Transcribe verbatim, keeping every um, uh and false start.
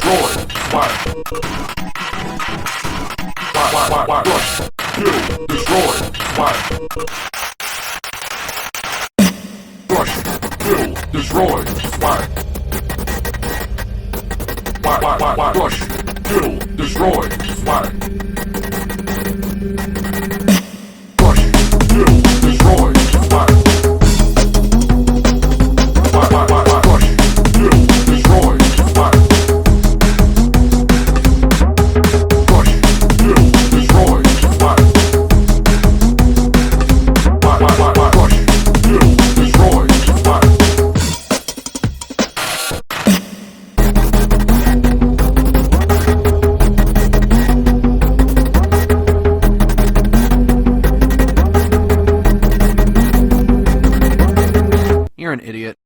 destroy, fire. Fire, fire, fire, fire, crush, kill, destroy, fire. Crush, kill, destroy, fire. Fire, fire, fire, fire, crush, kill, destroy, fire. Crush, kill, destroy, fire. Fire, fire, fire, fire, crush, kill, destroy, fire. Crush, kill, destroy, fire. Fire, fire, fire, fire, crush, kill, destroy, fire. You're an idiot.